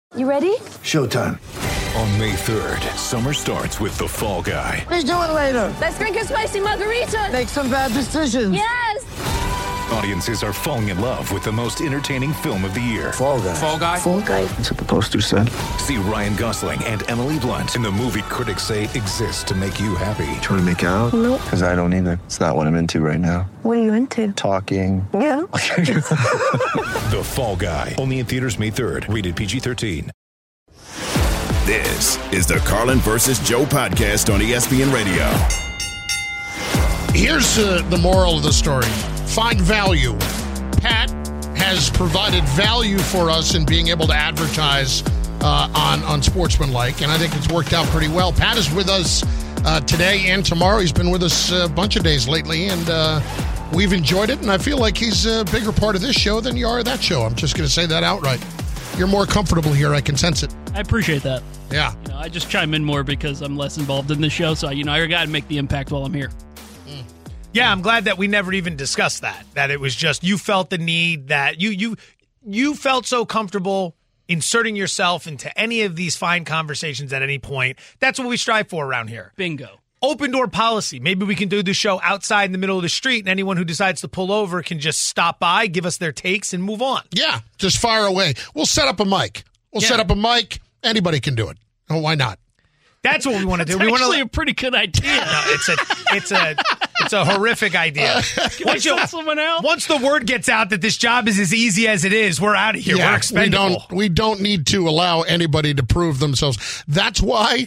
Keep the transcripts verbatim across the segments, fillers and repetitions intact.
You ready? Showtime. On May third, summer starts with The Fall Guy. Let's do it later. Let's drink a spicy margarita. Make some bad decisions. Yes! Audiences are falling in love with the most entertaining film of the year. Fall Guy. Fall Guy? Fall Guy. That's what the poster said. See Ryan Gosling and Emily Blunt in the movie critics say exists to make you happy. Trying to make it out? Nope. Because I don't either. It's not what I'm into right now. What are you into? Talking. Yeah. The Fall Guy. Only in theaters May third. Rated P G thirteen. This is the Carlin versus Joe podcast on E S P N Radio. Here's uh, the moral of the story. Find value. Pat has provided value for us in being able to advertise uh, on, on Sportsmanlike, and I think it's worked out pretty well. Pat is with us uh, today and tomorrow. He's been with us a bunch of days lately, and uh, we've enjoyed it, and I feel like he's a bigger part of this show than you are of that show. I'm just going to say that outright. You're more comfortable here. I can sense it. I appreciate that. Yeah. You know, I just chime in more because I'm less involved in the show, so, you know, I got to make the impact while I'm here. Mm. Yeah, I'm glad that we never even discussed that, that it was just you felt the need that you you you felt so comfortable inserting yourself into any of these fine conversations at any point. That's what we strive for around here. Bingo. Open door policy. Maybe we can do the show outside in the middle of the street, and anyone who decides to pull over can just stop by, give us their takes, and move on. Yeah, just fire away. We'll set up a mic. We'll Yeah. set up a mic. Anybody can do it. Oh, why not? That's what we want to do. It's We want actually to. a pretty good idea. No, it's a, it's a, it's a horrific idea. Can Once, we you, send someone out? once the word gets out that this job is as easy as it is, we're out of here. Yeah, we're expendable. We don't, we don't need to allow anybody to prove themselves. That's why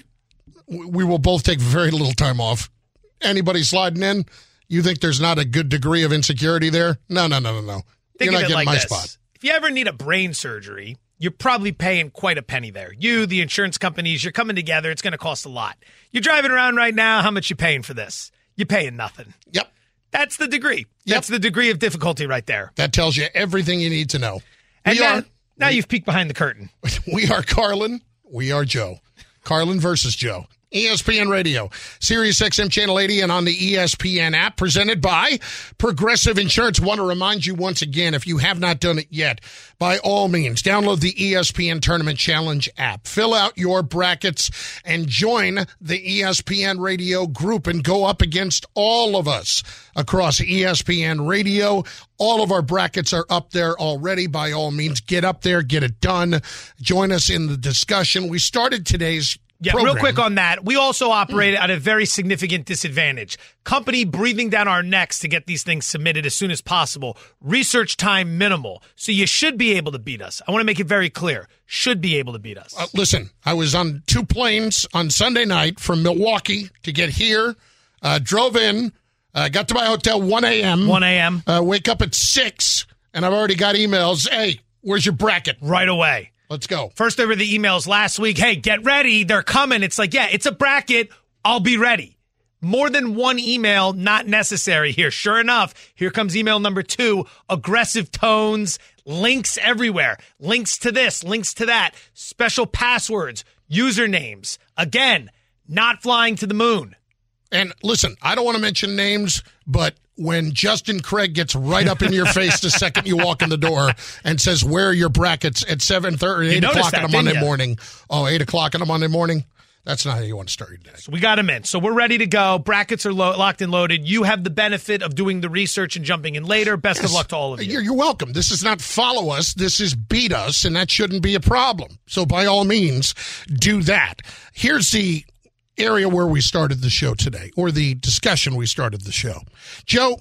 we will both take very little time off. Anybody sliding in, you think there's not a good degree of insecurity there? No, no, no, no, no. Think You're of not it getting like my this. spot. If you ever need a brain surgery, you're probably paying quite a penny there. You, the insurance companies, you're coming together. It's going to cost a lot. You're driving around right now. How much you paying for this? You're paying nothing. Yep. That's the degree. Yep. That's the degree of difficulty right there. That tells you everything you need to know. And we now, are, now you've peeked behind the curtain. we are Carlin. We are Joe. Carlin versus Joe. E S P N Radio, Sirius X M Channel eighty, and on the E S P N app, presented by Progressive Insurance. Want to remind you once again, if you have not done it yet, by all means, download the E S P N Tournament Challenge app. Fill out your brackets and join the E S P N Radio group and go up against all of us across E S P N Radio. All of our brackets are up there already. By all means, get up there, get it done. Join us in the discussion. We started today's Yeah, program. real quick on that. We also operate at a very significant disadvantage. Company breathing down our necks to get these things submitted as soon as possible. Research time minimal. So you should be able to beat us. I want to make it very clear. Should be able to beat us. Uh, listen, I was on two planes on Sunday night from Milwaukee to get here. Uh, drove in, uh, got to my hotel one a.m. one a.m. Uh, wake up at six, and I've already got emails. Hey, where's your bracket? Right away. Let's go. First, there were the emails last week. Hey, get ready. They're coming. It's like, yeah, it's a bracket. I'll be ready. More than one email, not necessary here. Sure enough, here comes email number two. Aggressive tones, links everywhere. Links to this, links to that. Special passwords, usernames. Again, not flying to the moon. And listen, I don't want to mention names, but when Justin Craig gets right up in your face the second you walk in the door and says, where are your brackets at seven thirty, eight o'clock on a Monday morning? Oh, eight o'clock on a Monday morning? That's not how you want to start your day. So we got them in. So we're ready to go. Brackets are lo- locked and loaded. You have the benefit of doing the research and jumping in later. Best Yes. of luck to all of you. You're, you're welcome. This is not follow us. This is beat us, and that shouldn't be a problem. So by all means, do that. Here's the area where we started the show today, or the discussion we started the show. Joe,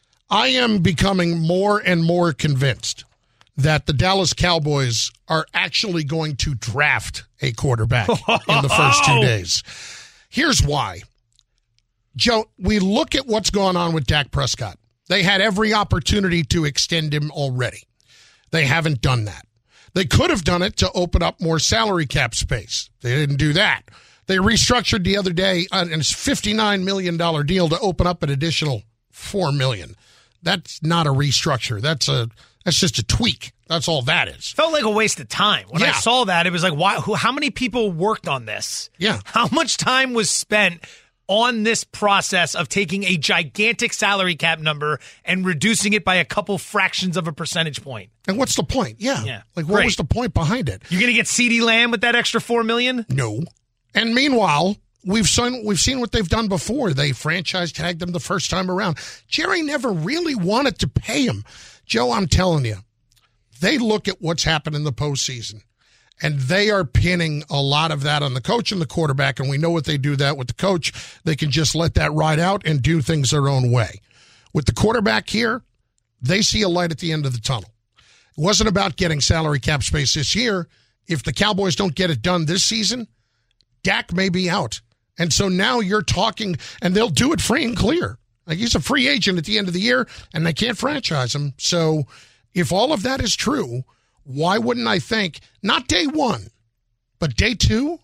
I am becoming more and more convinced that the Dallas Cowboys are actually going to draft a quarterback in the first two days. Here's why. Joe, we look at what's going on with Dak Prescott. They had every opportunity to extend him already. They haven't done that. They could have done it to open up more salary cap space. They didn't do that. They restructured the other day uh, and it's a fifty-nine million dollars deal to open up an additional four million dollars. That's not a restructure. That's a that's just a tweak. That's all that is. Felt like a waste of time. When I Yeah. saw that, it was like, why? Who, how many people worked on this? Yeah. How much time was spent on this process of taking a gigantic salary cap number and reducing it by a couple fractions of a percentage point. And what's the point? Yeah. Yeah. Like, what Great. was the point behind it? You're going to get CeeDee Lamb with that extra four million dollars? No. And meanwhile, we've seen, we've seen what they've done before. They franchise tagged him the first time around. Jerry never really wanted to pay him. Joe, I'm telling you, they look at what's happened in the postseason, and they are pinning a lot of that on the coach and the quarterback, and we know what they do that with the coach. They can just let that ride out and do things their own way. With the quarterback here, they see a light at the end of the tunnel. It wasn't about getting salary cap space this year. If the Cowboys don't get it done this season, Dak may be out. And so now you're talking, and they'll do it free and clear. Like, he's a free agent at the end of the year, and they can't franchise him. So if all of that is true, why wouldn't I think, not day one, but day two,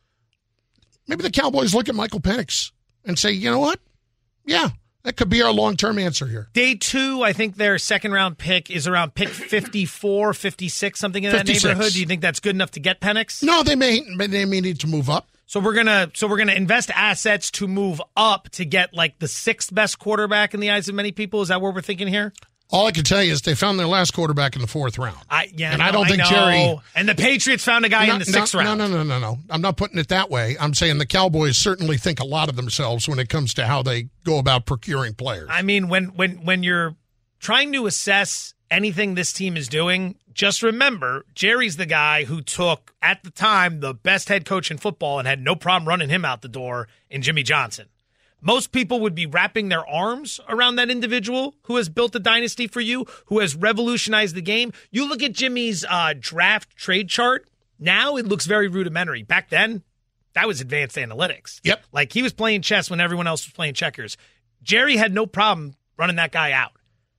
maybe the Cowboys look at Michael Penix and say, you know what? Yeah, that could be our long-term answer here. Day two, I think their second-round pick is around pick fifty-four, fifty-six, something in that fifty-six. neighborhood. Do you think that's good enough to get Penix? No, they may they may need to move up. So we're gonna so we're gonna invest assets to move up to get like the sixth best quarterback in the eyes of many people. Is that what we're thinking here? All I can tell you is they found their last quarterback in the fourth round. I yeah, and no, I don't think know. Jerry. And the Patriots found a guy no, in the no, sixth round. No, no, no, no, no. I'm not putting it that way. I'm saying the Cowboys certainly think a lot of themselves when it comes to how they go about procuring players. I mean, when when when you're trying to assess anything this team is doing, just remember Jerry's the guy who took at the time the best head coach in football and had no problem running him out the door in Jimmy Johnson. Most people would be wrapping their arms around that individual who has built a dynasty for you, who has revolutionized the game. You look at Jimmy's uh, draft trade chart. Now it looks very rudimentary. Back then, that was advanced analytics. Yep. Like he was playing chess when everyone else was playing checkers. Jerry had no problem running that guy out.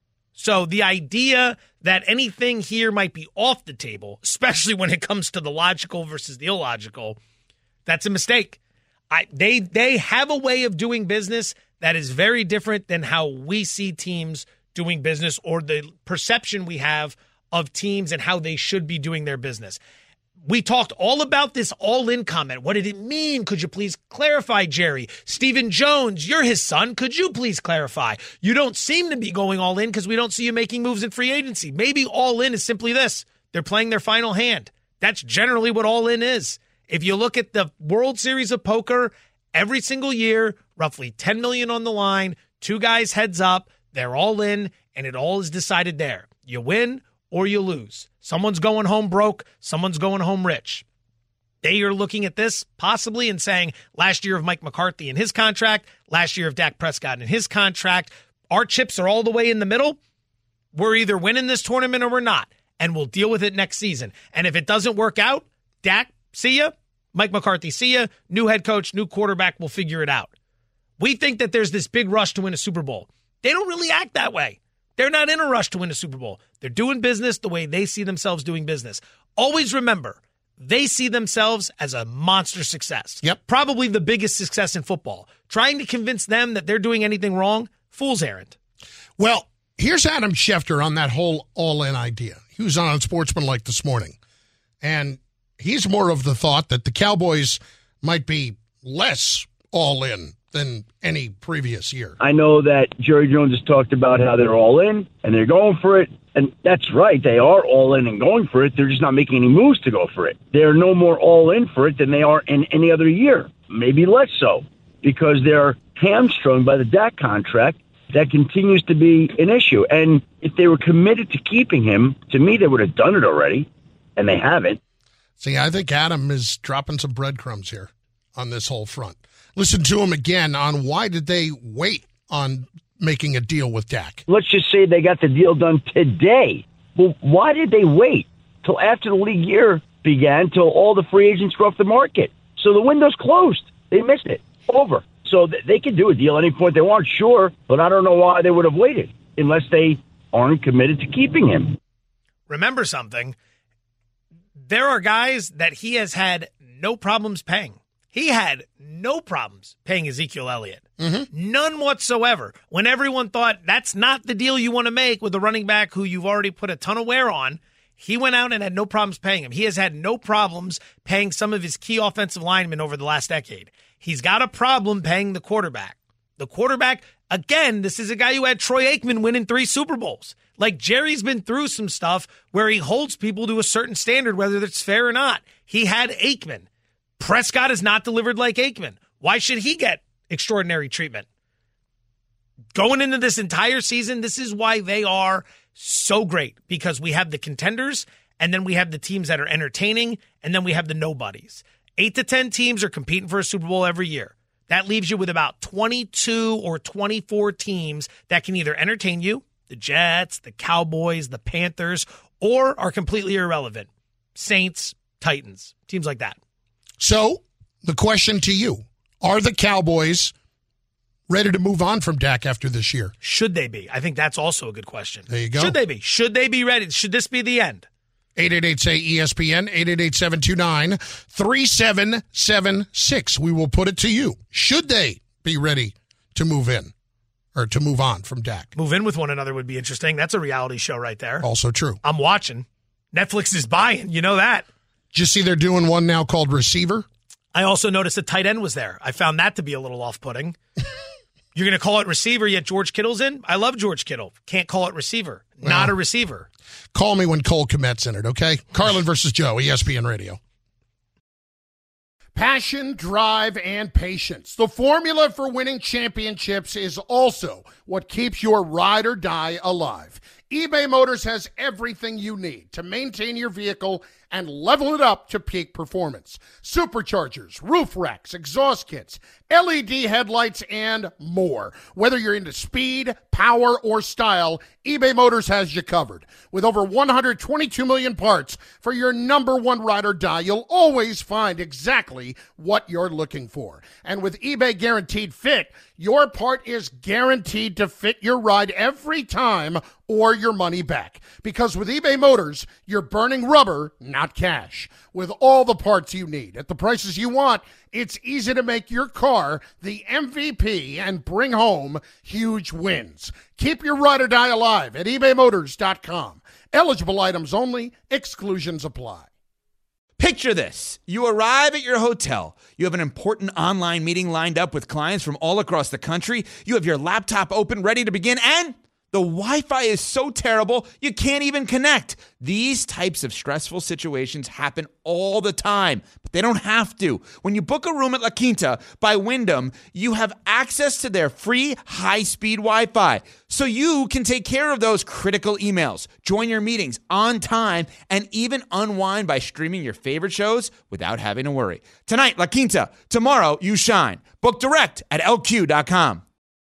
So the idea that anything here might be off the table, especially when it comes to the logical versus the illogical, that's a mistake. I, they they have a way of doing business that is very different than how we see teams doing business or the perception we have of teams and how they should be doing their business. We talked all about this all-in comment. What did it mean? Could you please clarify, Jerry? Stephen Jones, you're his son. Could you please clarify? You don't seem to be going all in because we don't see you making moves in free agency. Maybe all in is simply this. They're playing their final hand. That's generally what all in is. If you look at the World Series of Poker, every single year, roughly ten million dollars on the line, two guys heads up, they're all in, and it all is decided there. You win or you lose. Someone's going home broke, someone's going home rich. They are looking at this possibly and saying, last year of Mike McCarthy and his contract, last year of Dak Prescott and his contract, our chips are all the way in the middle. We're either winning this tournament or we're not, and we'll deal with it next season. And if it doesn't work out, Dak, see ya. Mike McCarthy, see ya. New head coach, new quarterback, we'll figure it out. We think that there's this big rush to win a Super Bowl. They don't really act that way. They're not in a rush to win a Super Bowl. They're doing business the way they see themselves doing business. Always remember, they see themselves as a monster success. Yep. Probably the biggest success in football. Trying to convince them that they're doing anything wrong, fool's errand. Well, here's Adam Schefter on that whole all-in idea. He was on Sportsmanlike this morning, and he's more of the thought that the Cowboys might be less all-in than any previous year. I know that Jerry Jones has talked about how they're all in and they're going for it. And that's right. They are all in and going for it. They're just not making any moves to go for it. They're no more all in for it than they are in any other year. Maybe less so because they're hamstrung by the Dak contract. That continues to be an issue. And if they were committed to keeping him, to me, they would have done it already. And they haven't. See, I think Adam is dropping some breadcrumbs here on this whole front. Listen to him again on why did they wait on making a deal with Dak. Let's just say they got the deal done today. Well, why did they wait till after the league year began, till all the free agents were off the market? So the window's closed. They missed it. Over. So th- they can do a deal at any point they want, sure, but I don't know why they would have waited unless they aren't committed to keeping him. Remember something. There are guys that he has had no problems paying. He had no problems paying Ezekiel Elliott. Mm-hmm. None whatsoever. When everyone thought that's not the deal you want to make with a running back who you've already put a ton of wear on, he went out and had no problems paying him. He has had no problems paying some of his key offensive linemen over the last decade. He's got a problem paying the quarterback. The quarterback, again, this is a guy who had Troy Aikman winning three Super Bowls. Like, Jerry's been through some stuff where he holds people to a certain standard, whether it's fair or not. He had Aikman. Prescott has not delivered like Aikman. Why should he get extraordinary treatment? Going into this entire season, this is why they are so great, because we have the contenders, and then we have the teams that are entertaining, and then we have the nobodies. Eight to ten teams are competing for a Super Bowl every year. That leaves you with about twenty-two or twenty-four teams that can either entertain you, the Jets, the Cowboys, the Panthers, or are completely irrelevant. Saints, Titans, teams like that. So, the question to you, are the Cowboys ready to move on from Dak after this year? Should they be? I think that's also a good question. There you go. Should they be? Should they be ready? Should this be the end? eight eight eight, say E S P N, eight eight eight, seven two nine, three seven seven six. We will put it to you. Should they be ready to move in or to move on from Dak? Move in with one another would be interesting. That's a reality show right there. Also true. I'm watching. Netflix is buying. You know that. Did you see they're doing one now called Receiver? I also noticed a tight end was there. I found that to be a little off-putting. You're going to call it receiver, yet George Kittle's in? I love George Kittle. Can't call it receiver. Well, not a receiver. Call me when Cole Kmet's in it, okay? Carlin versus Joe, E S P N Radio. Passion, drive, and patience. The formula for winning championships is also what keeps your ride or die alive. eBay Motors has everything you need to maintain your vehicle and level it up to peak performance. Superchargers, roof racks, exhaust kits, L E D headlights, and more. Whether you're into speed, power, or style, eBay Motors has you covered. With over one hundred twenty-two million parts for your number one ride or die, you'll always find exactly what you're looking for. And with eBay Guaranteed Fit, your part is guaranteed to fit your ride every time or your money back. Because with eBay Motors, you're burning rubber, not cash. With all the parts you need at the prices you want, it's easy to make your car the M V P and bring home huge wins. Keep your ride or die alive at ebay motors dot com. Eligible items only. Exclusions apply. Picture this. You arrive at your hotel. You have an important online meeting lined up with clients from all across the country. You have your laptop open, ready to begin, and the Wi-Fi is so terrible, you can't even connect. These types of stressful situations happen all the time, but they don't have to. When you book a room at La Quinta by Wyndham, you have access to their free high-speed Wi-Fi, so you can take care of those critical emails, join your meetings on time, and even unwind by streaming your favorite shows without having to worry. Tonight, La Quinta. Tomorrow, you shine. Book direct at L Q dot com.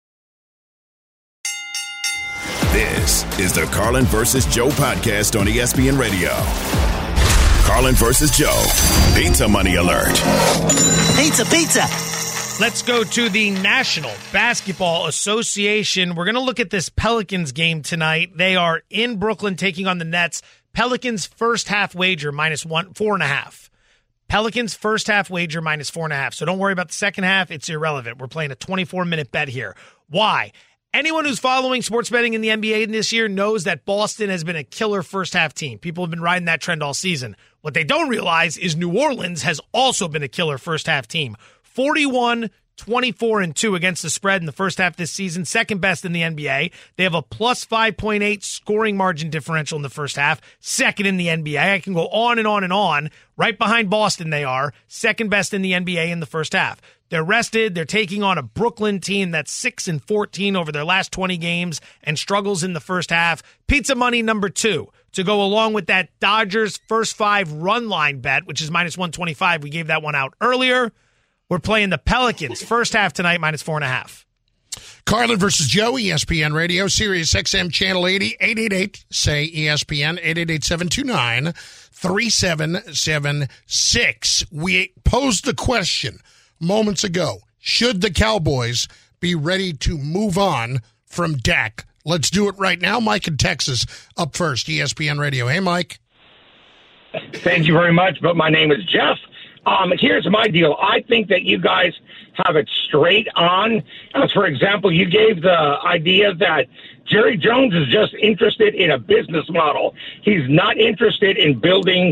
This is the Carlin versus Joe podcast on E S P N Radio. Carlin versus Joe. Pizza money alert. Pizza, pizza. Let's go to the National Basketball Association. We're going to look at this Pelicans game tonight. They are in Brooklyn taking on the Nets. Pelicans first half wager minus one, four and a half. Pelicans first half wager minus four and a half. So don't worry about the second half. It's irrelevant. We're playing a twenty-four minute bet here. Why? Anyone who's following sports betting in the N B A this year knows that Boston has been a killer first-half team. People have been riding that trend all season. What they don't realize is New Orleans has also been a killer first-half team. forty-one, twenty-four, and two against the spread in the first half this season, second best in the N B A. They have a plus five point eight scoring margin differential in the first half, second in the N B A. I can go on and on and on. Right behind Boston they are, second best in the N B A in the first half. They're rested. They're taking on a Brooklyn team that's six and fourteen over their last twenty games and struggles in the first half. Pizza money number two to go along with that Dodgers first five run line bet, which is minus one twenty-five. We gave that one out earlier. We're playing the Pelicans first half tonight, minus four and a half. Carlin versus Joe, E S P N Radio, Sirius X M Channel eighty, eight eight eight, say E S P N, eight eight eight, seven two nine, three seven seven six. We posed the question moments ago. Should the Cowboys be ready to move on from Dak? Let's do it right now. Mike in Texas up first, E S P N Radio. Hey, Mike. Thank you very much, but my name is Jeff. Um, here's my deal. I think that you guys have it straight on. As for example, you gave the idea that Jerry Jones is just interested in a business model. He's not interested in building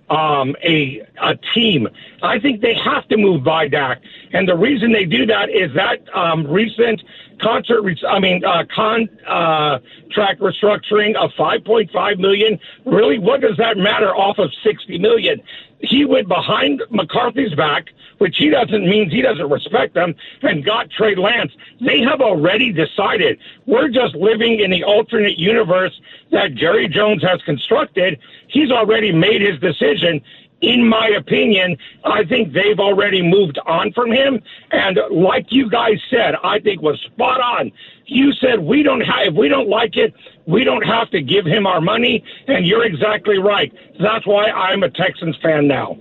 um, a a team. I think they have to move Vidak, and the reason they do that is that um, recent concert, I mean, uh, contract restructuring of five point five million. Really, what does that matter off of sixty million? He went behind McCarthy's back, which he doesn't means he doesn't respect them, and got Trey Lance. They have already decided. We're just living in the alternate universe that Jerry Jones has constructed. He's already made his decision. In my opinion, I think they've already moved on from him. And like you guys said, I think was spot on. You said we don't have, if we don't like it, we don't have to give him our money. And you're exactly right. That's why I'm a Texans fan now.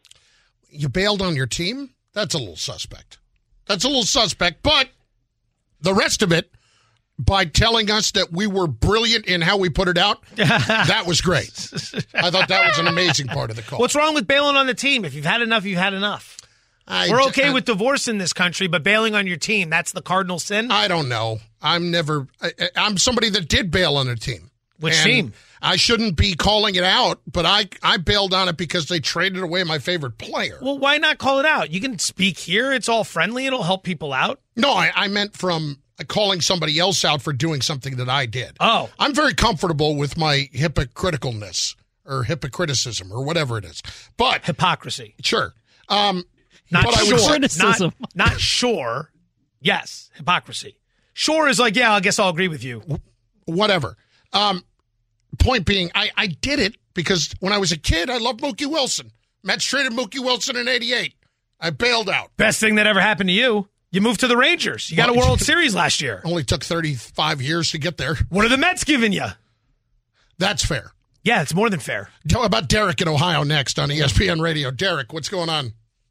You bailed on your team? That's a little suspect. That's a little suspect. But the rest of it, by telling us that we were brilliant in how we put it out, that was great. I thought that was an amazing part of the call. What's wrong with bailing on the team? If you've had enough, you've had enough. I, We're okay I, with divorce in this country, but bailing on your team, that's the cardinal sin? I don't know. I'm never I, I'm somebody that did bail on a team. Which and team? I shouldn't be calling it out, but I, I bailed on it because they traded away my favorite player. Well, why not call it out? You can speak here. It's all friendly. It'll help people out. No, I, I meant from calling somebody else out for doing something that I did. Oh. I'm very comfortable with my hypocriticalness or hypocriticism or whatever it is. But hypocrisy. Sure. Um, not but sure. I would, not, not sure. Yes, hypocrisy. Sure is like, yeah, I guess I'll agree with you. Whatever. Um, point being, I, I did it because when I was a kid, I loved Mookie Wilson. Mets traded Mookie Wilson in eighty-eight. I bailed out. Best thing that ever happened to you. You moved to the Rangers. You got well, a World Series last year. Only took thirty-five years to get there. What are the Mets giving you? That's fair. Yeah, it's more than fair. Tell about Derek in Ohio next on E S P N Radio. Derek, what's going on?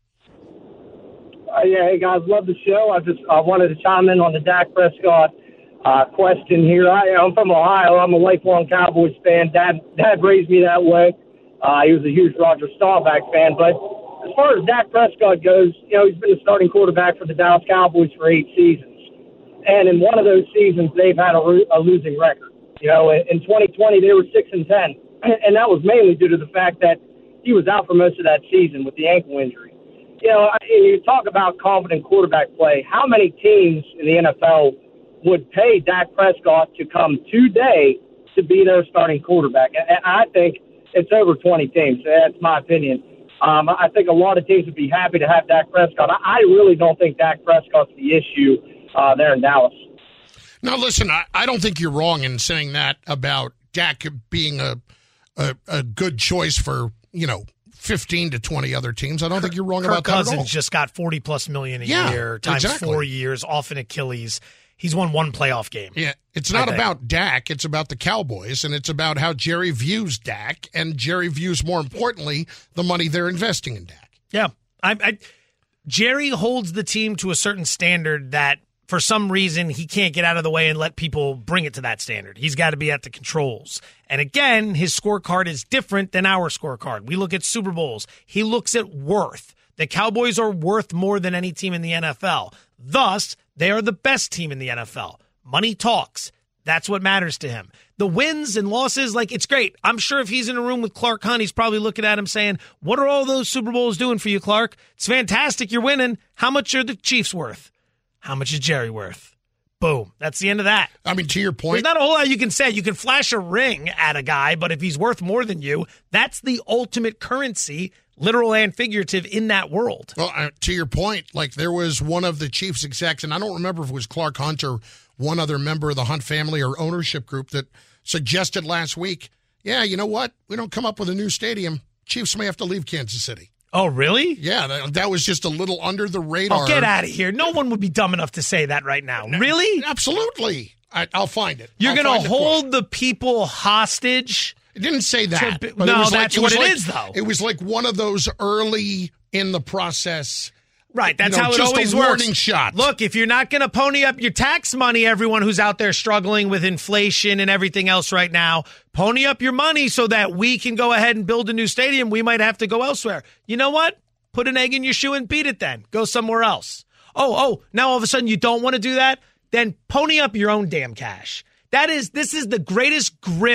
Uh, yeah, hey guys, love the show. I just I wanted to chime in on the Dak Prescott uh, question here. I, I'm from Ohio. I'm a lifelong Cowboys fan. Dad, Dad raised me that way. Uh, he was a huge Roger Staubach fan. But as far as Dak Prescott goes, you know, he's been the starting quarterback for the Dallas Cowboys for eight seasons. And in one of those seasons, they've had a, a losing record. You know, in twenty twenty, they were six and ten. And that was mainly due to the fact that he was out for most of that season with the ankle injury. You know, you talk about confident quarterback play. How many teams in the N F L would pay Dak Prescott to come today to be their starting quarterback? And I think it's over twenty teams. That's my opinion. Um, I think a lot of teams would be happy to have Dak Prescott. I really don't think Dak Prescott's the issue uh, there in Dallas. Now, listen, I, I don't think you're wrong in saying that about Dak being a, a a good choice for, you know, fifteen to twenty other teams. I don't think you're wrong Kirk about that Cousins at all. just got forty plus million a yeah, year times exactly. four years off an Achilles. He's won one playoff game. Yeah, it's not about Dak. It's about the Cowboys, and it's about how Jerry views Dak, and Jerry views, more importantly, the money they're investing in Dak. Yeah, I, I, Jerry holds the team to a certain standard that, for some reason, he can't get out of the way and let people bring it to that standard. He's got to be at the controls. And again, his scorecard is different than our scorecard. We look at Super Bowls. He looks at worth. The Cowboys are worth more than any team in the N F L. Thus, they are the best team in the N F L. Money talks. That's what matters to him. The wins and losses, like, it's great. I'm sure if he's in a room with Clark Hunt, he's probably looking at him saying, what are all those Super Bowls doing for you, Clark? It's fantastic. You're winning. How much are the Chiefs worth? How much is Jerry worth? Boom. That's the end of that. I mean, to your point. There's not a whole lot you can say. You can flash a ring at a guy, but if he's worth more than you, that's the ultimate currency, literal and figurative, in that world. Well, uh, to your point, like, there was one of the Chiefs execs, and I don't remember if it was Clark Hunt or one other member of the Hunt family or ownership group, that suggested last week, yeah, you know what? We don't come up with a new stadium. Chiefs may have to leave Kansas City. Oh, really? Yeah, that, that was just a little under the radar. Oh, get out of here. No one would be dumb enough to say that right now. No, really? Absolutely. I, I'll find it. You're going to hold the people hostage? It didn't say that. To, but no, it was that's like, it what was it like, is, though. It was like one of those early in the process. Right, that's you know, how it just always a works. Warning shot. Look, if you're not going to pony up your tax money, everyone who's out there struggling with inflation and everything else right now, pony up your money so that we can go ahead and build a new stadium. We might have to go elsewhere. You know what? Put an egg in your shoe and beat it then. Go somewhere else. Oh, oh, now all of a sudden you don't want to do that? Then pony up your own damn cash. That is, this is the greatest grift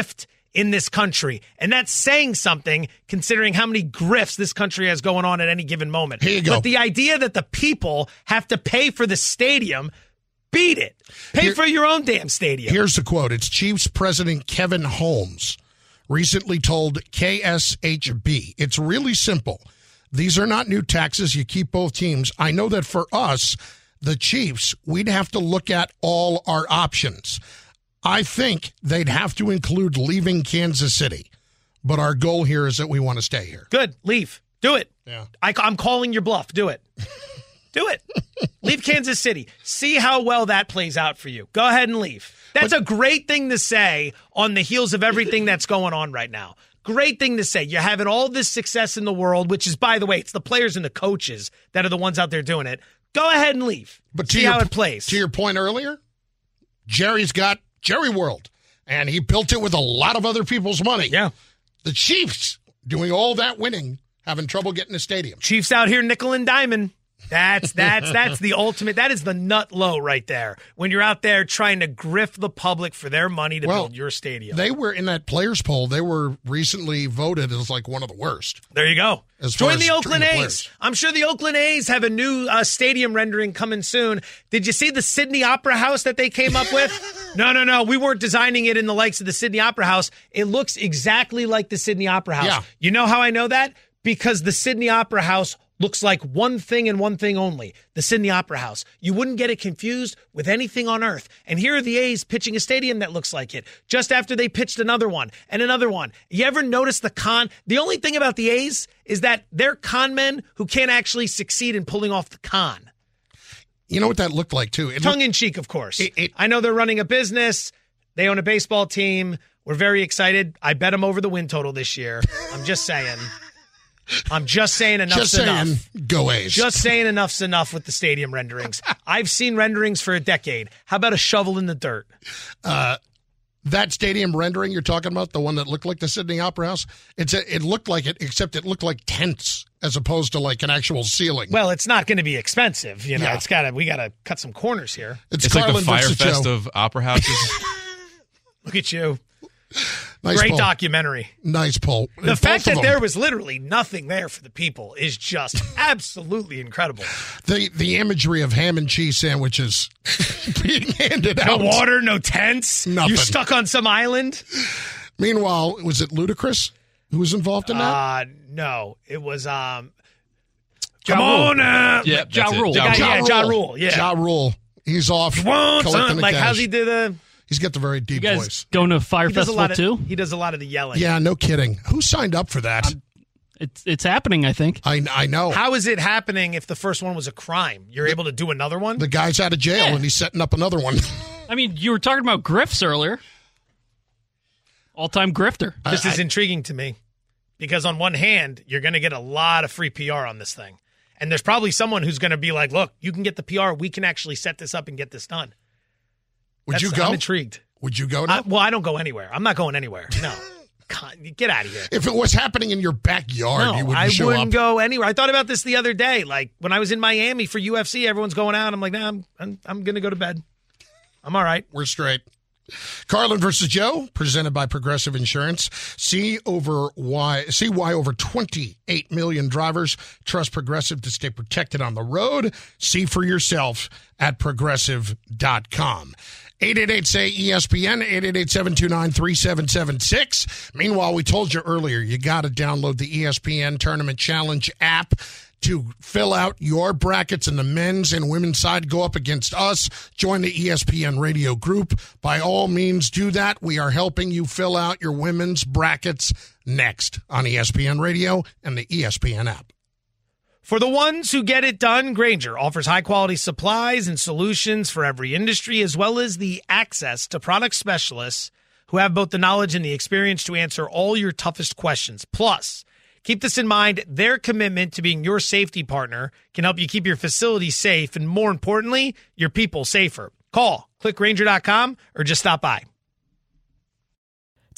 in this country. And that's saying something considering how many grifts this country has going on at any given moment. Here you go. But the idea that the people have to pay for the stadium, beat it. Pay Here, for your own damn stadium. Here's the quote. It's Chiefs President Kevin Holmes recently told K S H B, it's really simple. These are not new taxes. You keep both teams. I know that for us, the Chiefs, we'd have to look at all our options. I think they'd have to include leaving Kansas City. But our goal here is that we want to stay here. Good. Leave. Do it. Yeah. I, I'm calling your bluff. Do it. Do it. Leave Kansas City. See how well that plays out for you. Go ahead and leave. That's but, a great thing to say on the heels of everything that's going on right now. Great thing to say. You're having all this success in the world, which is, by the way, it's the players and the coaches that are the ones out there doing it. Go ahead and leave. But to see your, how it plays. To your point earlier, Jerry's got Jerry World, and he built it with a lot of other people's money. Yeah. The Chiefs, doing all that winning, having trouble getting a stadium. Chiefs out here nickel and diamond. That's that's that's the ultimate. That is the nut low right there. When you're out there trying to grift the public for their money to well, build your stadium. They were in that players poll. They were recently voted as like one of the worst. There you go. As Join as the Oakland the A's. I'm sure the Oakland A's have a new uh, stadium rendering coming soon. Did you see the Sydney Opera House that they came up with? no, no, no. We weren't designing it in the likes of the Sydney Opera House. It looks exactly like the Sydney Opera House. Yeah. You know how I know that? Because the Sydney Opera House looks like one thing and one thing only, the Sydney Opera House. You wouldn't get it confused with anything on earth. And here are the A's pitching a stadium that looks like it, just after they pitched another one and another one. You ever notice the con? The only thing about the A's is that they're con men who can't actually succeed in pulling off the con. You know what that looked like, too? It Tongue looked, in cheek, of course. It, it, I know they're running a business. They own a baseball team. We're very excited. I bet them over the win total this year. I'm just saying. I'm just saying enough's just saying, enough. Go A's. Just saying enough's enough with the stadium renderings. I've seen renderings for a decade. How about a shovel in the dirt? Uh, that stadium rendering you're talking about, the one that looked like the Sydney Opera House, it's a, it looked like it, except it looked like tents as opposed to like an actual ceiling. Well, it's not going to be expensive. You know, Yeah. it's got to. We got to cut some corners here. It's, It's like the Carlin Fire versus Fest Joe. of opera houses. Look at you. Nice Great poll. documentary. Nice poll. The Both fact of that them. there was literally nothing there for the people is just absolutely incredible. The the imagery of ham and cheese sandwiches being handed No out. water, no tents. Nothing. You're stuck on some island. Meanwhile, was it Ludacris who was involved in that? Uh, no, it was um. Ja Come Rule. on now. Yeah, Ja that's it. Rule. The guy- Ja yeah, Ja Rule. Yeah. Ja Rule. He's off Want collecting some? the Like, cash. how's he do the? He's got the very You deep guys voice. going to Fire He does a Festival lot of. too? He does a lot of the yelling. Yeah, no kidding. Who signed up for that? It's it's happening, I think. I I know. How is it happening if the first one was a crime? You're able to do another one? The guy's out of jail Yeah. and he's setting up another one. I mean, you were talking about grifts earlier. All-time grifter. This I- is intriguing to me because on one hand, you're going to get a lot of free P R on this thing. And there's probably someone who's going to be like, look, you can get the P R. We can actually set this up and get this done. Would That's- you go? I'm intrigued. Would you go I, now? well, I don't go anywhere. I'm not going anywhere. No. God, get out of here. If it was happening in your backyard, No, you wouldn't I show wouldn't up. go anywhere. I thought about this the other day. Like when I was in Miami for U F C, everyone's going out. I'm like, nah, I'm I'm, I'm going to go to bed. I'm all right. We're straight. Carlin versus Joe, presented by Progressive Insurance. See over why see why over twenty-eight million drivers trust Progressive to stay protected on the road. See for yourself at progressive dot com. eight eight eight say E S P N, eight eight eight, seven two nine, three seven seven six. Meanwhile, we told you earlier, you got to download the E S P N Tournament Challenge app to fill out your brackets, and the men's and women's side go up against us. Join the E S P N radio group. By all means, do that. We are helping you fill out your women's brackets next on E S P N Radio and the E S P N app. For the ones who get it done, Grainger offers high-quality supplies and solutions for every industry, as well as the access to product specialists who have both the knowledge and the experience to answer all your toughest questions. Plus, keep this in mind, their commitment to being your safety partner can help you keep your facility safe and, more importantly, your people safer. Call, click Grainger dot com, or just stop by.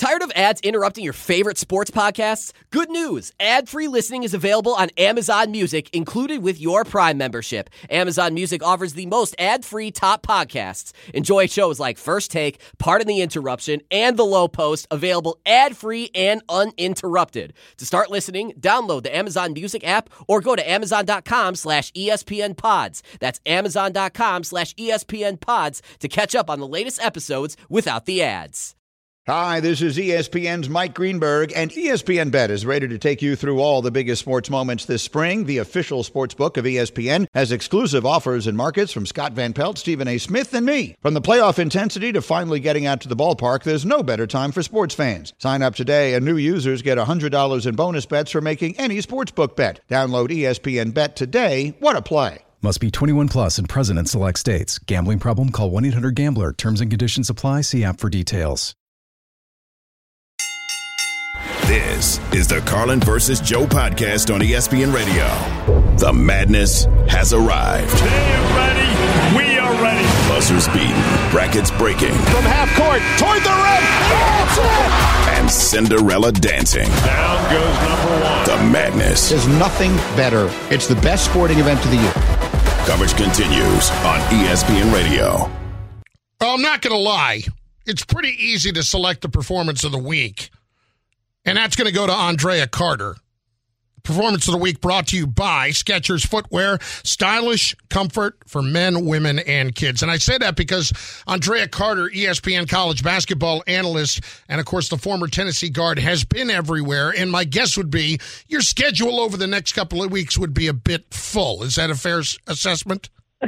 Tired of ads interrupting your favorite sports podcasts? Good news! Ad-free listening is available on Amazon Music, included with your Prime membership. Amazon Music offers the most ad-free top podcasts. Enjoy shows like First Take, Pardon the Interruption, and The Low Post, available ad-free and uninterrupted. To start listening, download the Amazon Music app or go to amazon.com slash ESPN pods. That's amazon.com slash ESPN pods to catch up on the latest episodes without the ads. Hi, this is E S P N's Mike Greenberg, and E S P N Bet is ready to take you through all the biggest sports moments this spring. The official sports book of E S P N has exclusive offers and markets from Scott Van Pelt, Stephen A. Smith, and me. From the playoff intensity to finally getting out to the ballpark, there's no better time for sports fans. Sign up today, and new users get one hundred dollars in bonus bets for making any sportsbook bet. Download E S P N Bet today. What a play. Must be twenty-one plus and present in select states. Gambling problem? Call one eight hundred gambler. Terms and conditions apply. See app for details. This is the Carlin versus Joe podcast on E S P N Radio. The madness has arrived. They are ready. We are ready. Buzzers beaten, brackets breaking. From half court, toward the rim. Oh, and Cinderella dancing. Down goes number one. The madness. There's nothing better. It's the best sporting event of the year. Coverage continues on E S P N Radio. Well, I'm not going to lie. It's pretty easy to select the performance of the week. And that's going to go to Andrea Carter. Performance of the week brought to you by Skechers Footwear. Stylish comfort for men, women, and kids. And I say that because Andrea Carter, E S P N college basketball analyst, and of course the former Tennessee guard, has been everywhere. And my guess would be your schedule over the next couple of weeks would be a bit full. Is that a fair assessment? Uh,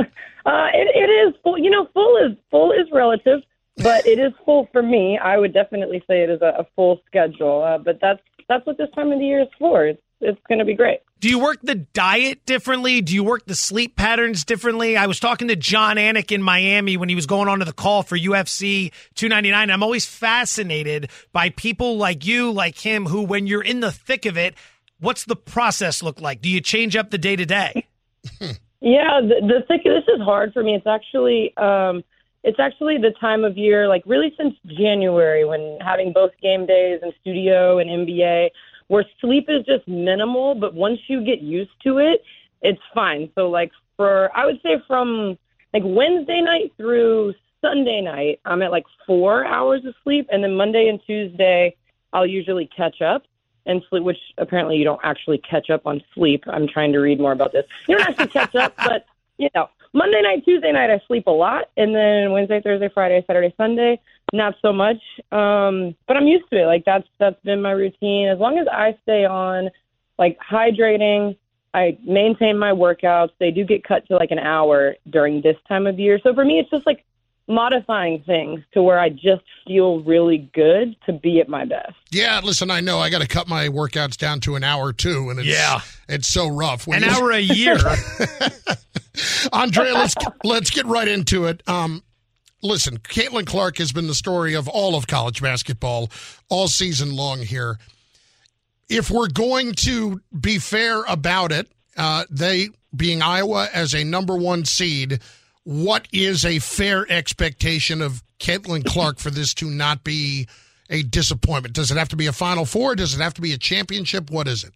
it, it is full. You know, full is full is relative. But it is full for me. I would definitely say it is a, a full schedule. Uh, but that's that's what this time of the year is for. It's, it's going to be great. Do you work the diet differently? Do you work the sleep patterns differently? I was talking to John Anik in Miami when he was going on to the call for U F C two ninety-nine. I'm always fascinated by people like you, like him, who when you're in the thick of it, what's the process look like? Do you change up the day-to-day? Yeah, the, the thick this is hard for me. It's actually... Um, It's actually the time of year, like really since January, when having both game days and studio and N B A, where sleep is just minimal, but once you get used to it, it's fine. So like for, I would say from like Wednesday night through Sunday night, I'm at like four hours of sleep. And then Monday and Tuesday, I'll usually catch up and sleep, which apparently you don't actually catch up on sleep. I'm trying to read more about this. You don't actually catch up, but you know. Monday night, Tuesday night, I sleep a lot. And then Wednesday, Thursday, Friday, Saturday, Sunday, not so much. Um, but I'm used to it. Like, that's that's been my routine. As long as I stay on, like, hydrating, I maintain my workouts. They do get cut to, like, an hour during this time of year. So for me, it's just, like, modifying things to where I just feel really good to be at my best. Yeah, listen, I know I got to cut my workouts down to an hour, too. And it's, yeah. it's so rough. When an you... hour a year. Andrea, let's let's get right into it. Um, listen, Caitlin Clark has been the story of all of college basketball all season long here. If we're going to be fair about it, uh, they being Iowa as a number one seed, what is a fair expectation of Caitlin Clark for this to not be a disappointment? Does it have to be a Final Four? Does it have to be a championship? What is it?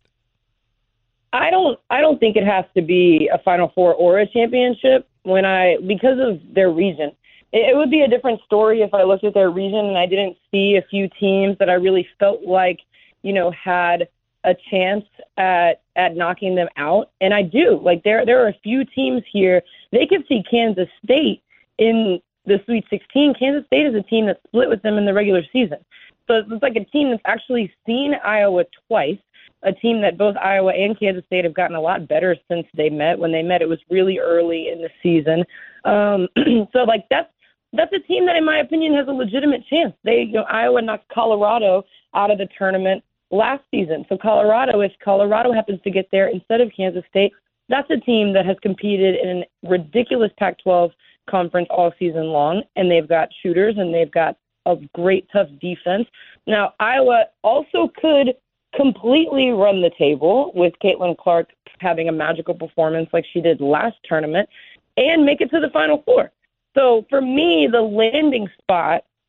I don't I don't think it has to be a Final Four or a championship when I because of their region. It, it would be a different story if I looked at their region and I didn't see a few teams that I really felt like, you know, had a chance at at knocking them out. And I do. Like there there are a few teams here. They could see Kansas State in the Sweet sixteen. Kansas State is a team that split with them in the regular season. So it's like a team that's actually seen Iowa twice. A team that both Iowa and Kansas State have gotten a lot better since they met. When they met, it was really early in the season. Um, so, like, that's that's a team that, in my opinion, has a legitimate chance. They, you know, Iowa knocked Colorado out of the tournament last season. So, Colorado, if Colorado happens to get there instead of Kansas State, that's a team that has competed in a ridiculous Pac twelve conference all season long, and they've got shooters and they've got a great, tough defense. Now, Iowa also could completely run the table with Caitlin Clark having a magical performance like she did last tournament and make it to the Final Four. So for me, the landing spot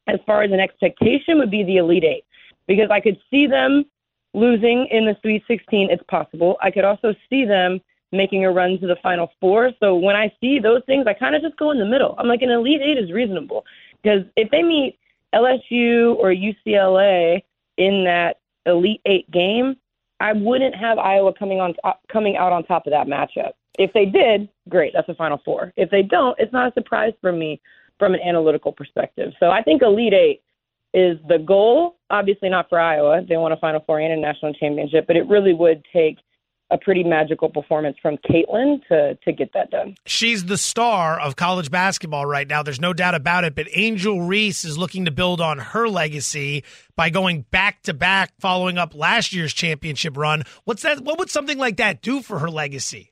as far as an expectation would be the Elite Eight, because I could see them losing in the Sweet sixteen. It's possible. I could also see them making a run to the Final Four. So when I see those things, I kind of just go in the middle. I'm like, an Elite Eight is reasonable, because if they meet L S U or U C L A in that Elite Eight game, I wouldn't have Iowa coming on uh, coming out on top of that matchup. If they did, great, that's a Final Four. If they don't, it's not a surprise for me from an analytical perspective. So I think Elite Eight is the goal. Obviously not for Iowa. They want a Final Four and a national championship, but it really would take a pretty magical performance from Caitlin to to get that done. She's the star of college basketball right now. There's no doubt about it. But Angel Reese is looking to build on her legacy by going back to back, following up last year's championship run. What's that? What would something like that do for her legacy?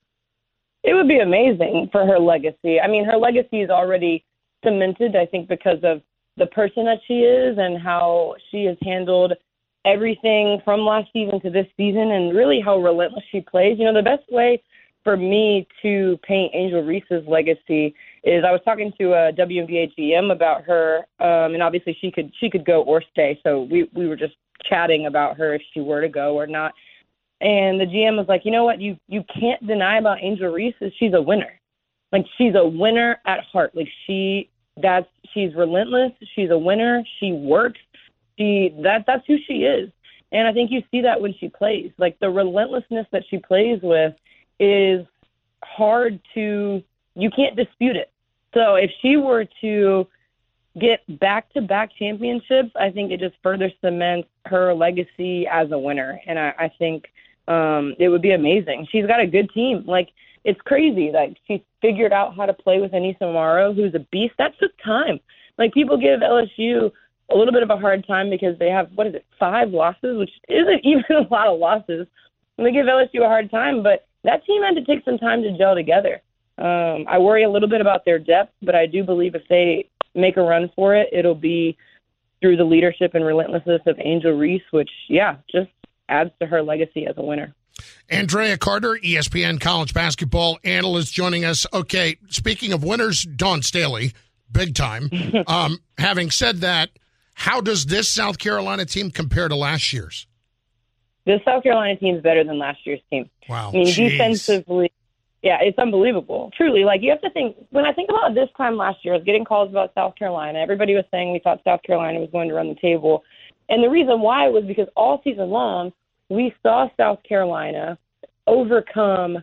It would be amazing for her legacy. I mean, her legacy is already cemented, I think, because of the person that she is and how she has handled everything from last season to this season, and really how relentless she plays. You know, the best way for me to paint Angel Reese's legacy is I was talking to a W N B A G M about her, um, and obviously she could she could go or stay. So we, we were just chatting about her if she were to go or not. And the G M was like, you know what, you you can't deny about Angel Reese is she's a winner. Like, she's a winner at heart. Like, she that's she's relentless. She's a winner. She works. She that that's who she is. And I think you see that when she plays. Like, the relentlessness that she plays with is hard to you can't dispute it. So if she were to get back-to-back championships, I think it just further cements her legacy as a winner. And I, I think um, it would be amazing. She's got a good team. Like, it's crazy. Like, she's figured out how to play with Anissa Morrow, who's a beast. That took time. Like, people give L S U a little bit of a hard time because they have, what is it, five losses, which isn't even a lot of losses. And they give L S U a hard time, but that team had to take some time to gel together. Um, I worry a little bit about their depth, but I do believe if they make a run for it, it'll be through the leadership and relentlessness of Angel Reese, which, yeah, just adds to her legacy as a winner. Andrea Carter, E S P N college basketball analyst, joining us. Okay, speaking of winners, Dawn Staley, big time. um, having said that, how does this South Carolina team compare to last year's? This South Carolina team is better than last year's team. Wow. I mean, Jeez. defensively, yeah, it's unbelievable. Truly, like, you have to think, when I think about this time last year, I was getting calls about South Carolina. Everybody was saying we thought South Carolina was going to run the table. And the reason why was because all season long, we saw South Carolina overcome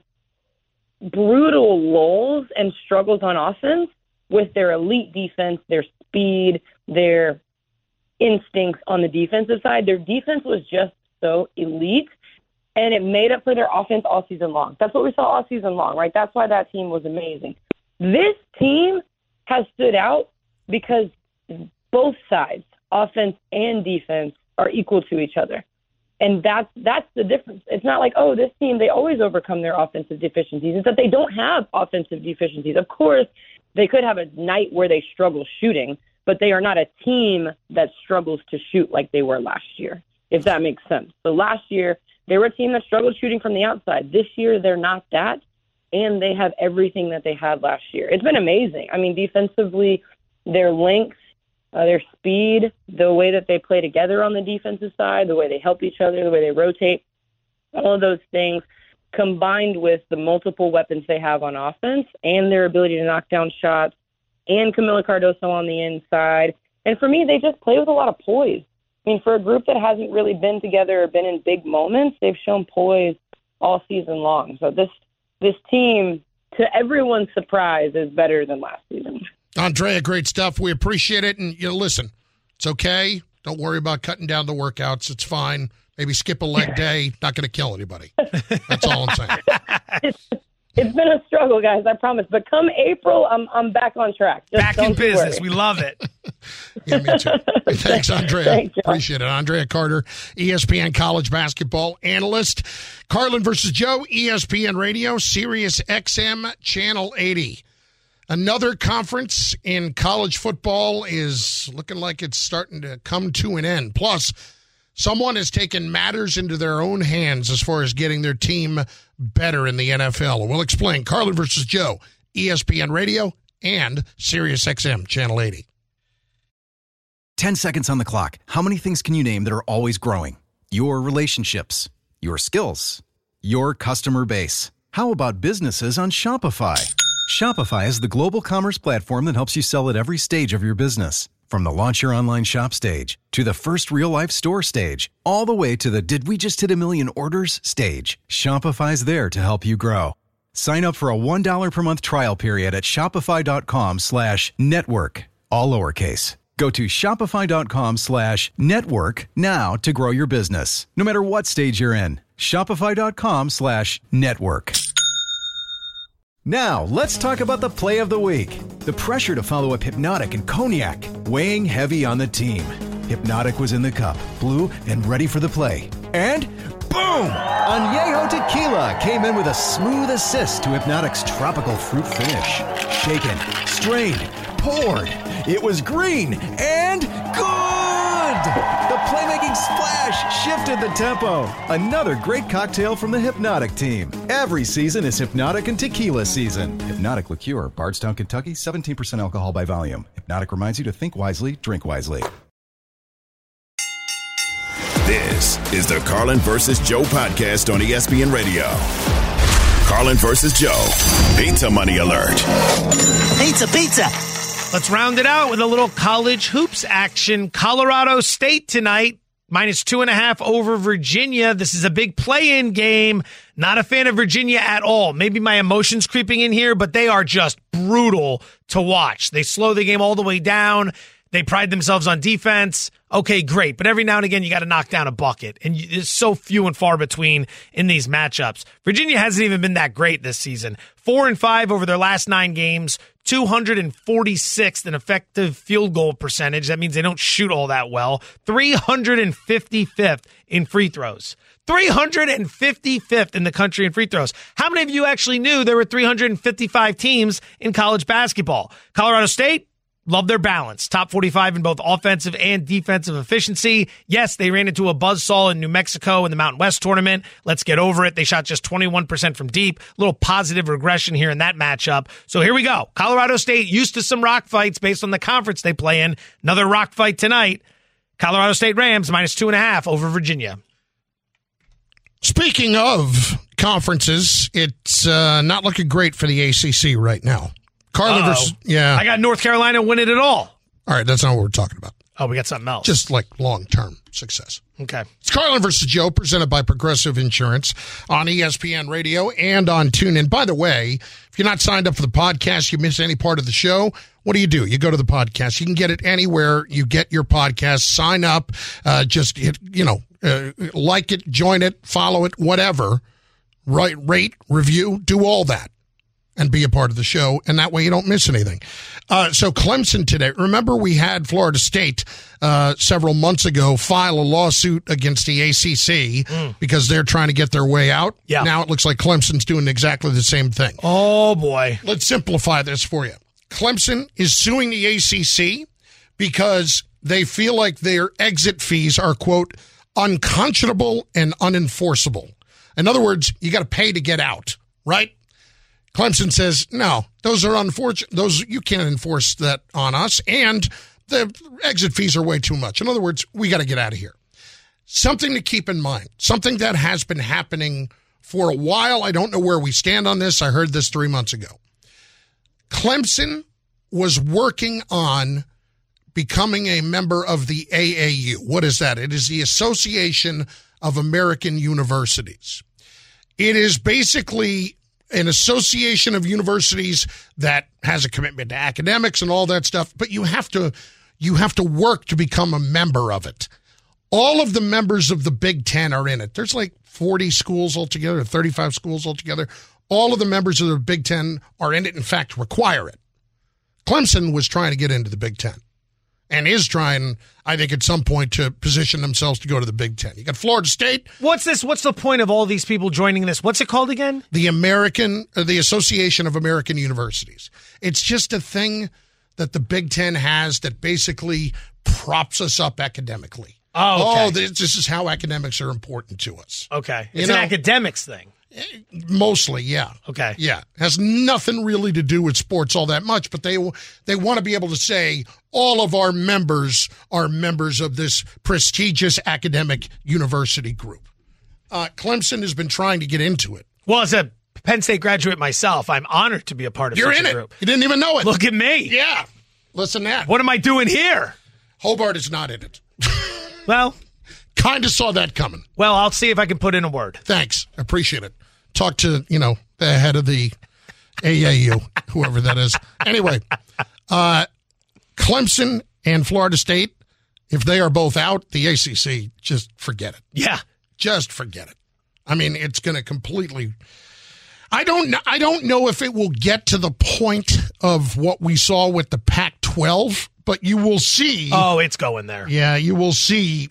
brutal lulls and struggles on offense with their elite defense, their speed, their instincts on the defensive side. Their defense was just so elite, and it made up for their offense all season long. That's what we saw all season long, right? That's why that team was amazing. This team has stood out because both sides, offense and defense, are equal to each other. And that's that's the difference. It's not like, oh, this team, they always overcome their offensive deficiencies. It's that they don't have offensive deficiencies. Of course, they could have a night where they struggle shooting, but they are not a team that struggles to shoot like they were last year, if that makes sense. So last year, they were a team that struggled shooting from the outside. This year, they're not that, and they have everything that they had last year. It's been amazing. I mean, defensively, their length, uh, their speed, the way that they play together on the defensive side, the way they help each other, the way they rotate, all of those things combined with the multiple weapons they have on offense and their ability to knock down shots, and Camila Cardoso on the inside. And for me, they just play with a lot of poise. I mean, for a group that hasn't really been together or been in big moments, they've shown poise all season long. So this this team, to everyone's surprise, is better than last season. Andrea, great stuff. We appreciate it. And, you know, listen, it's okay. Don't worry about cutting down the workouts. It's fine. Maybe skip a leg day. Not going to kill anybody. That's all I'm saying. It's, it's been a struggle, guys, I promise. But come April, I'm I'm back on track. Just back in business. worry. We love it. Yeah, me too. Thanks, Andrea. Thanks, Appreciate it. Andrea Carter, E S P N college basketball analyst. Carlin versus Joe, E S P N Radio, Sirius X M, Channel eighty. Another conference in college football is looking like it's starting to come to an end. Plus, someone has taken matters into their own hands as far as getting their team better in the N F L. We'll explain. Carlin versus Joe, E S P N Radio, and Sirius X M, Channel eighty. ten seconds on the clock. How many things can you name that are always growing? Your relationships, your skills, your customer base. How about businesses on Shopify? Shopify is the global commerce platform that helps you sell at every stage of your business. From the launch your online shop stage, to the first real-life store stage, all the way to the did we just hit a million orders stage. Shopify's there to help you grow. Sign up for a one dollar per month trial period at shopify.com slash network, all lowercase. Go to shopify.com slash network now to grow your business, no matter what stage you're in. Shopify.com slash network. Now, let's talk about the play of the week. The pressure to follow up Hypnotic and Cognac, weighing heavy on the team. Hypnotic was in the cup, blue, and ready for the play. And boom! Añejo Tequila came in with a smooth assist to Hypnotic's tropical fruit finish. Shaken, strained, poured. It was green and good! The playmaking splash shifted the tempo. Another great cocktail from the Hypnotic team. Every season is Hypnotic and Tequila season. Hypnotic Liqueur, Bardstown, Kentucky, seventeen percent alcohol by volume. Hypnotic reminds you to think wisely, drink wisely. This is the Carlin versus Joe podcast on E S P N Radio. Carlin versus Joe. Pizza money alert. Pizza, pizza. Let's round it out with a little college hoops action. Colorado State tonight, minus two and a half over Virginia. This is a big play-in game. Not a fan of Virginia at all. Maybe my emotions creeping in here, but they are just brutal to watch. They slow the game all the way down. They pride themselves on defense. Okay, great. But every now and again, you got to knock down a bucket. And it's so few and far between in these matchups. Virginia hasn't even been that great this season. Four and five over their last nine games, two hundred forty-sixth in effective field goal percentage. That means they don't shoot all that well. three hundred fifty-fifth in free throws. three hundred fifty-fifth in the country in free throws. How many of you actually knew there were three hundred fifty-five teams in college basketball? Colorado State, love their balance. Top forty-five in both offensive and defensive efficiency. Yes, they ran into a buzzsaw in New Mexico in the Mountain West tournament. Let's get over it. They shot just twenty-one percent from deep. A little positive regression here in that matchup. So here we go. Colorado State used to some rock fights based on the conference they play in. Another rock fight tonight. Colorado State Rams minus two and a half over Virginia. Speaking of conferences, it's uh, not looking great for the A C C right now. Carlin versus, yeah. I got North Carolina winning it all. All right, that's not what we're talking about. Oh, we got something else. Just like long-term success. Okay. It's Carlin versus Joe, presented by Progressive Insurance on E S P N Radio and on TuneIn. By the way, if you're not signed up for the podcast, you miss any part of the show, what do you do? You go to the podcast. You can get it anywhere you get your podcast. Sign up. Uh, just, hit, you know, uh, like it, join it, follow it, whatever. Right, rate, review, do all that. And be a part of the show, and that way you don't miss anything. Uh, so Clemson today, remember we had Florida State uh, several months ago file a lawsuit against the A C C mm. because they're trying to get their way out. Yeah. Now it looks like Clemson's doing exactly the same thing. Oh, boy. Let's simplify this for you. Clemson is suing the A C C because they feel like their exit fees are, quote, unconscionable and unenforceable. In other words, you got to pay to get out, right? Clemson says, no, those are unfortunate. Those, you can't enforce that on us, and the exit fees are way too much. In other words, we got to get out of here. Something to keep in mind, something that has been happening for a while. I don't know where we stand on this. I heard this three months ago. Clemson was working on becoming a member of the A A U. What is that? It is the Association of American Universities. It is basically an association of universities that has a commitment to academics and all that stuff, but you have to you have to work to become a member of it. All of the members of the Big Ten are in it. There's like forty schools altogether, thirty-five schools altogether. All of the members of the Big Ten are in it, in fact, require it. Clemson was trying to get into the Big Ten and is trying, I think, at some point to position themselves to go to the Big Ten. You got Florida State. What's this? What's the point of all these people joining this? What's it called again? The American, uh, the Association of American Universities. It's just a thing that the Big Ten has that basically props us up academically. Oh, okay. Oh, this, this is how academics are important to us. Okay. You It's know? an academics thing. Mostly, yeah. Okay. Yeah. Has nothing really to do with sports all that much, but they they want to be able to say all of our members are members of this prestigious academic university group. Uh, Clemson has been trying to get into it. Well, as a Penn State graduate myself, I'm honored to be a part of You're such in a it. group. You didn't even know it. Look at me. Yeah. Listen to that. What am I doing here? Hobart is not in it. Well, kind of saw that coming. Well, I'll see if I can put in a word. Thanks. I appreciate it. Talk to, you know, the head of the A A U, whoever that is. Anyway, uh, Clemson and Florida State, if they are both out, the A C C, just forget it. Yeah. Just forget it. I mean, it's going to completely... I don't know, I don't know if it will get to the point of what we saw with the Pac twelve, but you will see. Oh, it's going there. Yeah, you will see.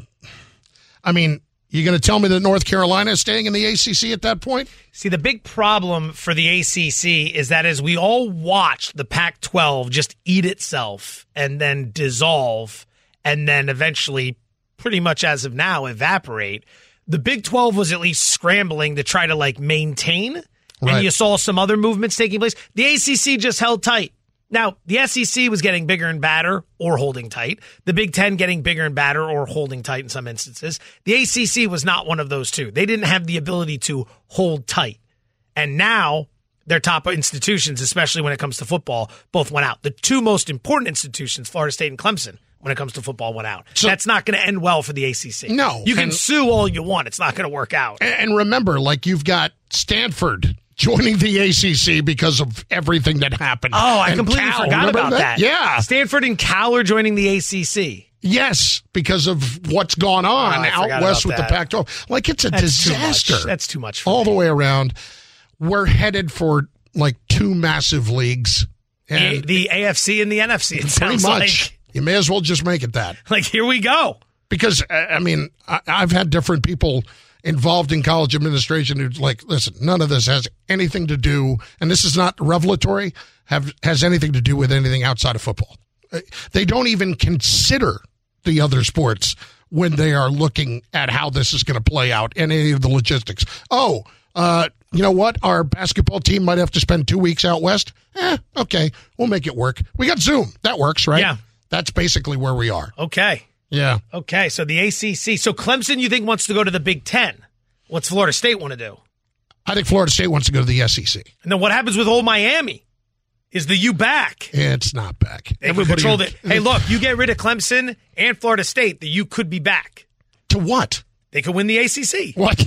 I mean, you going to tell me that North Carolina is staying in the A C C at that point? See, the big problem for the A C C is that as we all watched the Pac twelve just eat itself and then dissolve and then eventually, pretty much as of now, evaporate, the Big twelve was at least scrambling to try to like maintain. Right. And you saw some other movements taking place. The A C C just held tight. Now, the S E C was getting bigger and badder or holding tight. The Big Ten getting bigger and badder or holding tight in some instances. The A C C was not one of those two. They didn't have the ability to hold tight. And now their top institutions, especially when it comes to football, both went out. The two most important institutions, Florida State and Clemson, when it comes to football, went out. So, that's not going to end well for the A C C. No. You can and, sue all you want. It's not going to work out. And, and remember, like you've got Stanford joining the A C C because of everything that happened. Oh, I and completely Cal, forgot about that? that. Yeah. Stanford and Cal are joining the A C C. Yes, because of what's gone on oh, out west with that. the Pac twelve. Like, it's a That's disaster. Too That's too much for all me. the way around. We're headed for, like, two massive leagues. And the A F C and the N F C, it pretty sounds much. like. You may as well just make it that. Like, here we go. Because, I mean, I, I've had different people involved in college administration who's like, listen, none of this has anything to do, and this is not revelatory, have has anything to do with anything outside of football. They don't even consider the other sports when they are looking at how this is going to play out and any of the logistics. Oh, uh, you know what? Our basketball team might have to spend two weeks out west. Eh, okay, we'll make it work. We got Zoom. That works, right? Yeah. That's basically where we are. Okay. Yeah. Okay, so the A C C. So Clemson, you think, wants to go to the Big Ten. What's Florida State want to do? I think Florida State wants to go to the S E C. And then what happens with old Miami? Is the U back? It's not back. They controlled it. Hey, look, you get rid of Clemson and Florida State, the U could be back. To what? They could win the A C C. What?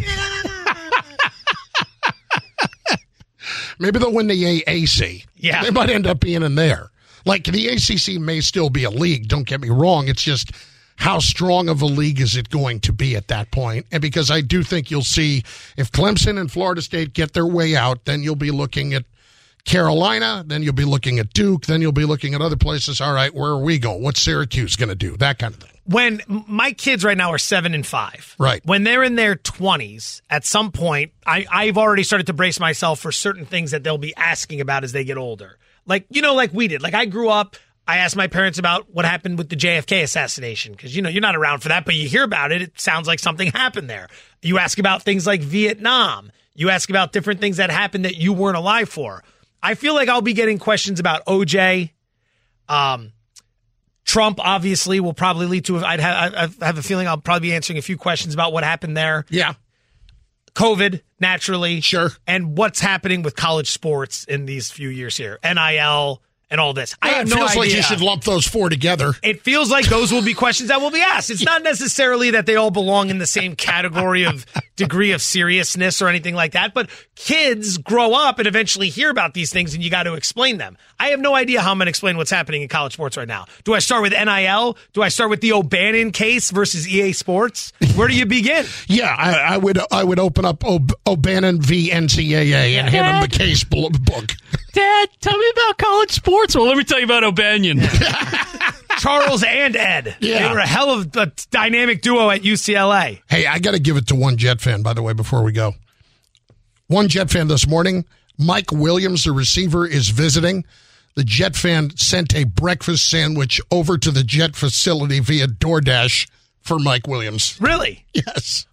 Maybe they'll win the A A C. Yeah. They might end up being in there. Like, the A C C may still be a league, don't get me wrong. It's just how strong of a league is it going to be at that point? And because I do think you'll see if Clemson and Florida State get their way out, then you'll be looking at Carolina, then you'll be looking at Duke, then you'll be looking at other places. All right, where are we going? What's Syracuse going to do? That kind of thing. When my kids right now are seven and five, right? When they're in their twenties, at some point, I, I've already started to brace myself for certain things that they'll be asking about as they get older. Like, you know, like we did. Like, I grew up, I asked my parents about what happened with the J F K assassination because, you know, you're not around for that, but you hear about it. It sounds like something happened there. You ask about things like Vietnam. You ask about different things that happened that you weren't alive for. I feel like I'll be getting questions about O J. Um, Trump, obviously, will probably lead to, I'd have, I have a feeling I'll probably be answering a few questions about what happened there. Yeah. COVID, naturally. Sure. And what's happening with college sports in these few years here. N I L and all this. I Yeah, have it no feels idea. like you should lump those four together. It feels like those will be questions that will be asked. It's not necessarily that they all belong in the same category of degree of seriousness or anything like that, but kids grow up and eventually hear about these things and you got to explain them. I have no idea how I'm going to explain what's happening in college sports right now. Do I start with N I L? Do I start with the O'Bannon case versus E A Sports? Where do you begin? Yeah, I, I would I would open up o- O'Bannon v. N C double A and hand him the case bl- book. Dad, tell me about college sports. Well, let me tell you about O'Banion. Charles and Ed. Yeah. They were a hell of a dynamic duo at U C L A. Hey, I got to give it to one Jet fan, by the way, before we go. One Jet fan this morning, Mike Williams, the receiver, is visiting. The Jet fan sent a breakfast sandwich over to the Jet facility via DoorDash for Mike Williams. Really? Yes.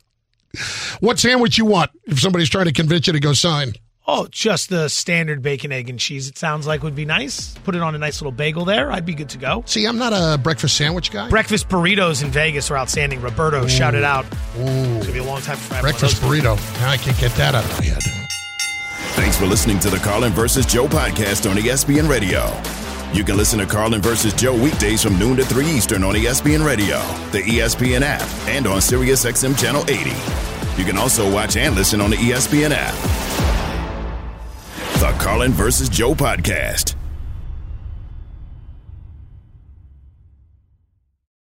What sandwich you want if somebody's trying to convince you to go sign? Oh, just the standard bacon, egg, and cheese. It sounds like would be nice. Put it on a nice little bagel there. I'd be good to go. See, I'm not a breakfast sandwich guy. Breakfast burritos in Vegas are outstanding. Roberto, Ooh. shout it out. Ooh. It's going to be a long time for Breakfast burrito. Now I can't get that out of my head. Thanks for listening to the Carlin versus Joe podcast on E S P N Radio. You can listen to Carlin versus Joe weekdays from noon to three Eastern on E S P N Radio, the E S P N app, and on Sirius X M Channel eighty. You can also watch and listen on the E S P N app. The Carlin versus Joe podcast.